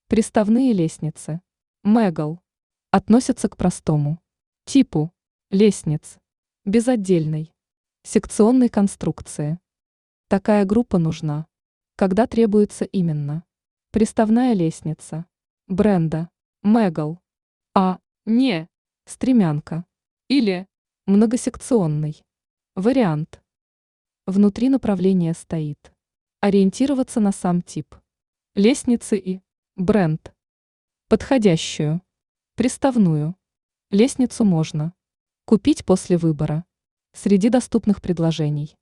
Приставные лестницы. Мегал. Относятся к простому типу лестниц, без отдельной секционной конструкции. Такая группа нужна, когда требуется именно приставная лестница бренда Мегал, а не стремянка или многосекционный вариант. Внутри направления стоит ориентироваться на сам тип лестницы и бренд. Подходящую приставную лестницу можно купить после выбора среди доступных предложений.